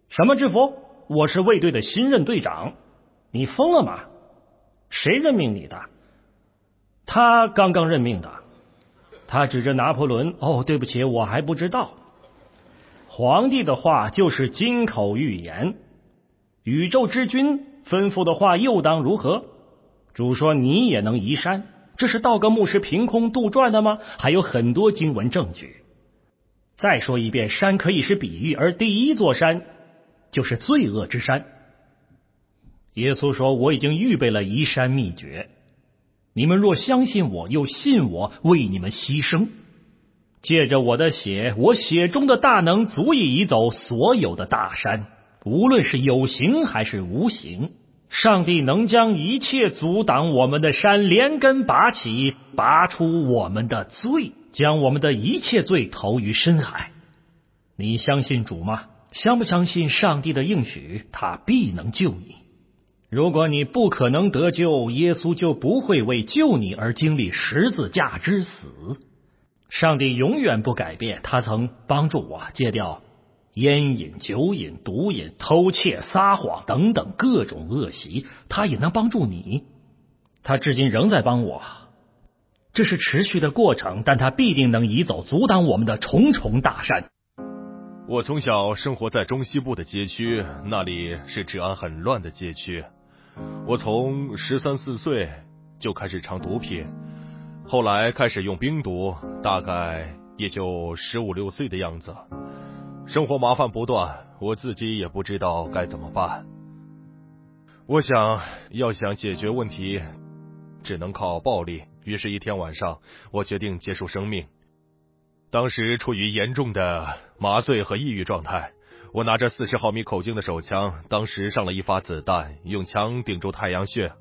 什么制服？我是卫队的新任队长。你疯了吗？谁任命你的？他刚刚任命的。他指着拿破仑，对不起，我还不知道。皇帝的话就是金口玉言，宇宙之君吩咐的话又当如何？主说你也能移山，这是道格牧师凭空杜撰的吗？还有很多经文证据。再说一遍，山可以是比喻，而第一座山就是罪恶之山。耶稣说，我已经预备了移山秘诀，你们若相信我，又信我为你们牺牲，借着我的血，我血中的大能足以移走所有的大山，无论是有形还是无形。上帝能将一切阻挡我们的山连根拔起，拔出我们的罪，将我们的一切罪投于深海。你相信主吗？相不相信上帝的应许，他必能救你？如果你不可能得救，耶稣就不会为救你而经历十字架之死。上帝永远不改变，他曾帮助我戒掉烟瘾、酒瘾、毒瘾、偷窃、撒谎等等各种恶习，他也能帮助你。他至今仍在帮我，这是持续的过程，但他必定能移走阻挡我们的重重大山。 我从小生活在中西部的街区，那里是治安很乱的街区。我从13、14岁就开始尝毒品，后来开始用冰毒，大概也就15、16岁的样子。生活麻烦不断，我自己也不知道该怎么办。我想要解决问题，只能靠暴力。于是一天晚上，我决定结束生命。当时处于严重的麻醉和抑郁状态，我拿着40毫米口径的手枪，当时上了一发子弹，用枪顶住太阳穴。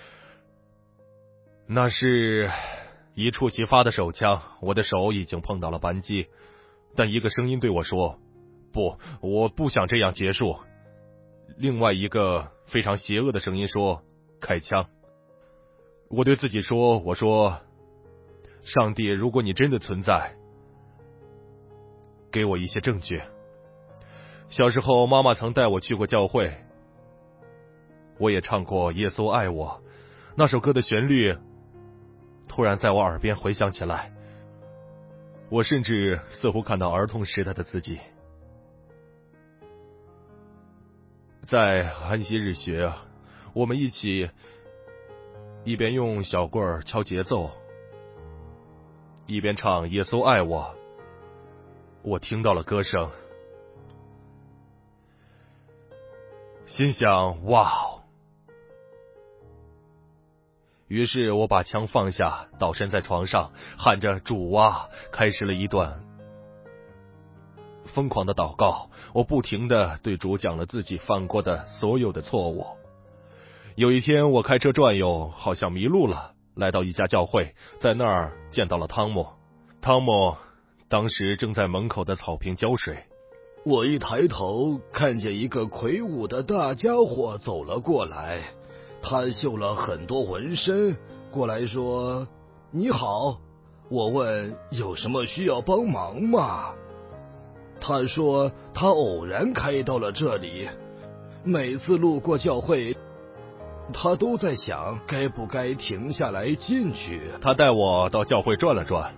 那是一触即发的手枪，我的手已经碰到了扳机，但一个声音对我说，不，我不想这样结束。另外一个非常邪恶的声音说，开枪。我对自己说，我说，上帝，如果你真的存在，给我一些证据。小时候妈妈曾带我去过教会，我也唱过耶稣爱我，那首歌的旋律突然在我耳边回响起来，我甚至似乎看到儿童时代的自己。在安息日学，我们一起一边用小棍儿敲节奏，一边唱耶稣爱我。我听到了歌声，心想哇哦！于是我把枪放下，倒身在床上，喊着主啊，开始了一段疯狂的祷告。我不停地对主讲了自己犯过的所有的错误。有一天我开车转悠，好像迷路了，来到一家教会，在那儿见到了汤姆。汤姆当时正在门口的草坪浇水。 我一抬头，看见一个魁梧的大家伙走了过来，他绣了很多纹身，过来说：“你好。”我问：“有什么需要帮忙吗？”他说他偶然开到了这里，每次路过教会，他都在想该不该停下来进去。 他带我到教会转了转，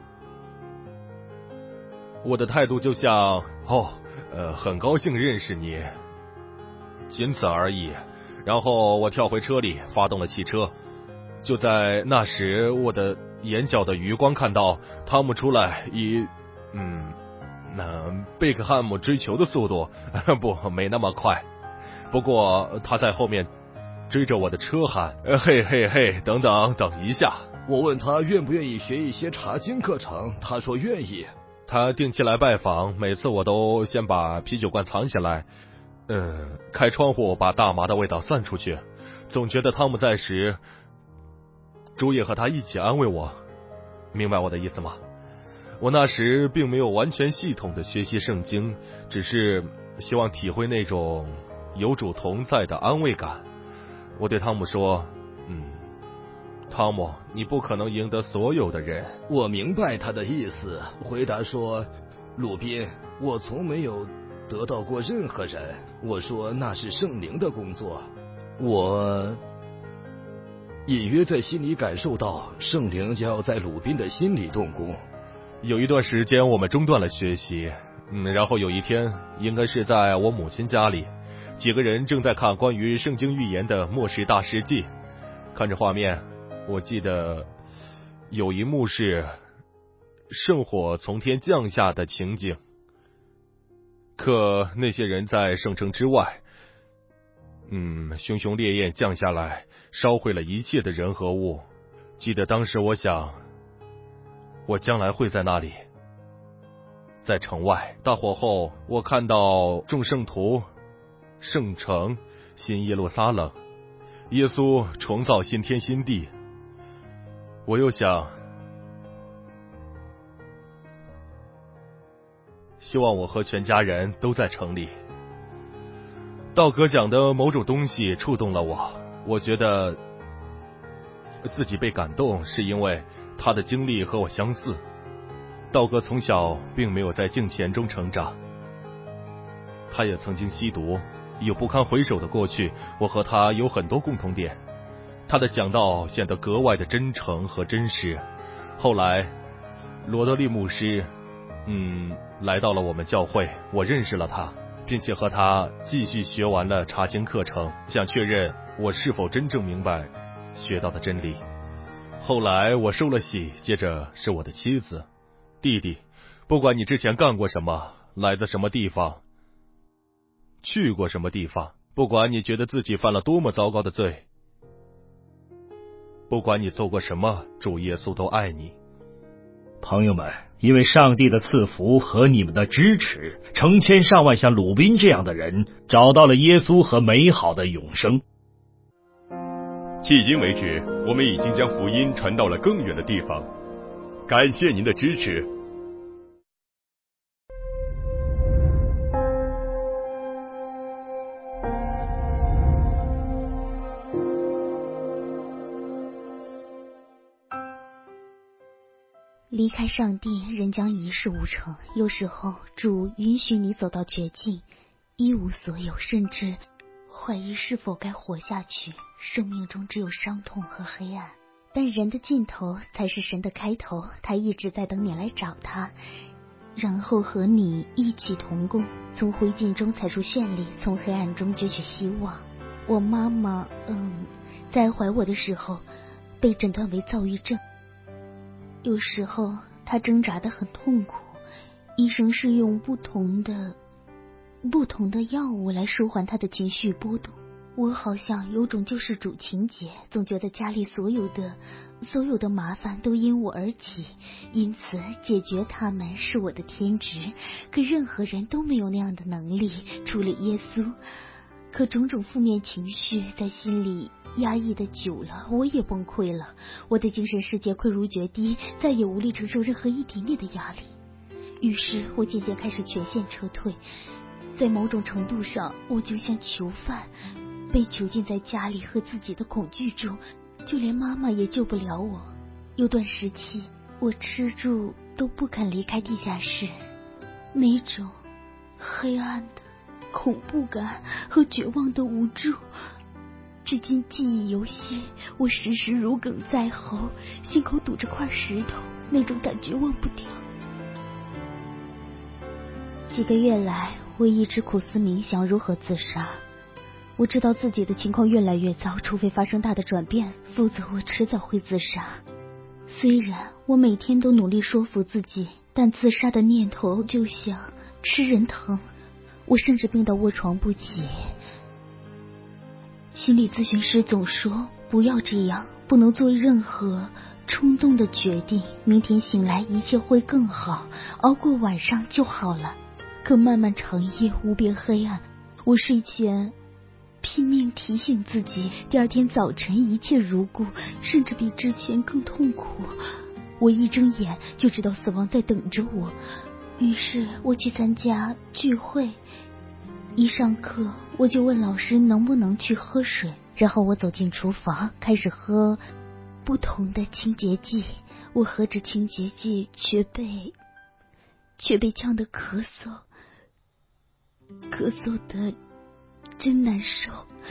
我的态度就像很高兴认识你，仅此而已。然后我跳回车里，发动了汽车。就在那时，我的眼角的余光看到汤姆出来，以贝克汉姆追球的速度，不，没那么快。不过他在后面追着我的车喊：“嘿嘿嘿，等一下！” 我问他愿不愿意学一些查经课程，他说愿意。 他定期来拜访，每次我都先把啤酒罐藏起来，开窗户把大麻的味道散出去。总觉得汤姆在时，主也和他一起安慰我，明白我的意思吗？我那时并没有完全系统的学习圣经，只是希望体会那种有主同在的安慰感。我对汤姆说：“汤姆，你不可能赢得所有的人。” 我明白他的意思，回答说：“鲁宾，我从没有得到过任何人。我说那是圣灵的工作。我隐约在心里感受到圣灵将要在鲁宾的心里动工。 有一段时间我们中断了学习，然后有一天，应该是在我母亲家里，几个人正在看关于圣经预言的末世大事记。看着画面，我记得有一幕是圣火从天降下的情景，可那些人在圣城之外，熊熊烈焰降下来，烧毁了一切的人和物。记得当时我想，我将来会在那里。在城外大火后，我看到众圣徒、圣城、新耶路撒冷，耶稣重造新天新地。我又想，希望我和全家人都在城里。道哥讲的某种东西触动了我，我觉得自己被感动，是因为他的经历和我相似。道哥从小并没有在敬虔中成长，他也曾经吸毒，有不堪回首的过去。我和他有很多共同点，他的讲道显得格外的真诚和真实。后来罗德利牧师来到了我们教会，我认识了他，并且和他继续学完了查经课程，想确认我是否真正明白学到的真理。后来我受了洗，接着是我的妻子。弟弟，不管你之前干过什么，来自什么地方，去过什么地方，不管你觉得自己犯了多么糟糕的罪，不管你做过什么，主耶稣都爱你。 朋友们，因为上帝的赐福和你们的支持，成千上万像鲁宾这样的人找到了耶稣和美好的永生。 迄今为止，我们已经将福音传到了更远的地方，感谢您的支持。 离开上帝，人将一事无成。有时候，主允许你走到绝境，一无所有，甚至怀疑是否该活下去。生命中只有伤痛和黑暗，但人的尽头才是神的开头。他一直在等你来找他，然后和你一起同工，从灰烬中采出绚丽，从黑暗中攫取希望。我妈妈，在怀我的时候，被诊断为躁郁症。有时候他挣扎得很痛苦，医生是用不同的药物来舒缓他的情绪波动。我好像有种救世主情节，总觉得家里所有的麻烦都因我而起，因此解决它们是我的天职。可任何人都没有那样的能力，除了耶稣。可种种负面情绪在心里压抑的久了，我也崩溃了。我的精神世界溃如决堤，再也无力承受任何一点点的压力。于是我渐渐开始全线撤退。在某种程度上，我就像囚犯，被囚禁在家里和自己的恐惧中，就连妈妈也救不了我。有段时期，我吃住都不肯离开地下室，那种黑暗的恐怖感和绝望的无助，至今记忆犹新。我时时如鲠在喉，心口堵着块石头，那种感觉忘不掉。几个月来，我一直苦思冥想如何自杀。我知道自己的情况越来越糟，除非发生大的转变，否则我迟早会自杀。虽然我每天都努力说服自己，但自杀的念头就像吃人疼，我甚至病到卧床不起。心理咨询师总说不要这样，不能做任何冲动的决定，明天醒来一切会更好，熬过晚上就好了。可漫漫长夜无边黑暗，我睡前拼命提醒自己，第二天早晨一切如故，甚至比之前更痛苦。我一睁眼就知道死亡在等着我，于是我去参加聚会。一上课我就问老师能不能去喝水，然后我走进厨房开始喝不同的清洁剂。我喝着清洁剂却被呛得咳嗽。 咳嗽的真难受。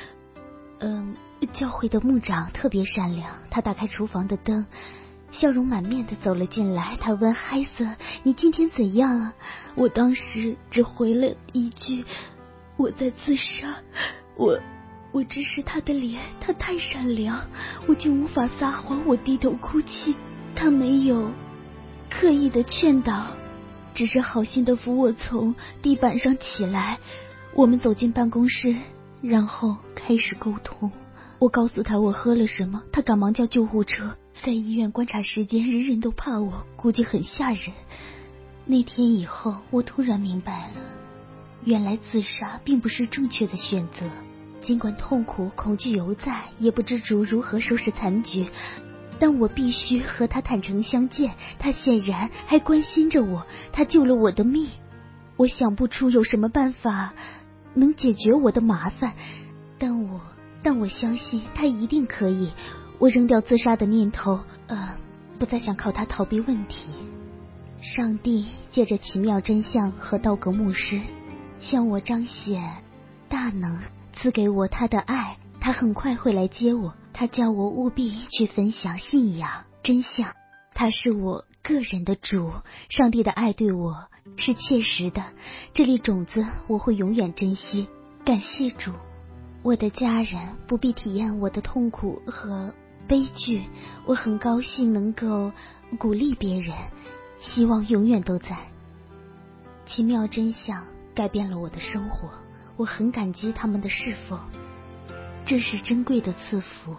教会的牧长特别善良，他打开厨房的灯，笑容满面的走了进来。他问海瑟，你今天怎样啊？我当时只回了一句，我在自杀。我直视他的脸，他太善良，我竟无法撒谎，我低头哭泣。他没有刻意的劝导，只是好心的扶我从地板上起来。我们走进办公室，然后开始沟通。我告诉他我喝了什么，他赶忙叫救护车。在医院观察时间，人人都怕我，估计很吓人。那天以后，我突然明白了，原来自杀并不是正确的选择。尽管痛苦恐惧犹在，也不知足如何收拾残局，但我必须和他坦诚相见。他显然还关心着我，他救了我的命。我想不出有什么办法能解决我的麻烦，但我相信他一定可以。我扔掉自杀的念头，不再想靠他逃避问题。上帝借着奇妙真相和道格牧师向我彰显大能，赐给我他的爱。他很快会来接我，他叫我务必去分享信仰真相。他是我个人的主，上帝的爱对我是切实的，这粒种子我会永远珍惜。感谢主，我的家人不必体验我的痛苦和悲剧，我很高兴能够鼓励别人，希望永远都在。奇妙真相改变了我的生活，我很感激他们的侍奉，这是珍贵的赐福。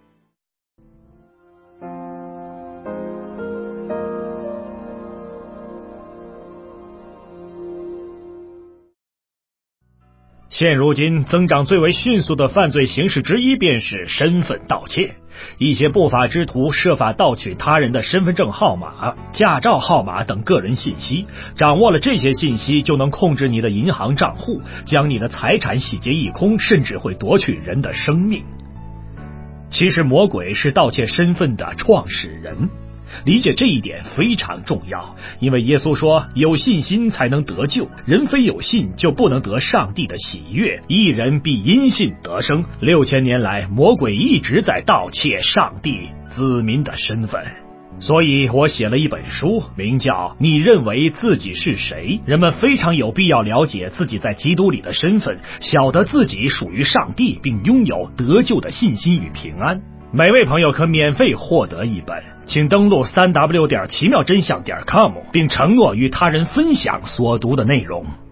现如今增长最为迅速的犯罪形式之一便是身份盗窃。一些不法之徒设法盗取他人的身份证号码、驾照号码等个人信息，掌握了这些信息就能控制你的银行账户，将你的财产洗劫一空，甚至会夺取人的生命。其实魔鬼是盗窃身份的创始人，理解这一点非常重要，因为耶稣说有信心才能得救，人非有信就不能得上帝的喜悦，义人必因信得生。6000年来，魔鬼一直在盗窃上帝子民的身份。所以我写了一本书，名叫《你认为自己是谁》。人们非常有必要了解自己在基督里的身份，晓得自己属于上帝，并拥有得救的信心与平安。每位朋友可免费获得一本，请登录3w.奇妙真相.com，并承诺与他人分享所读的内容。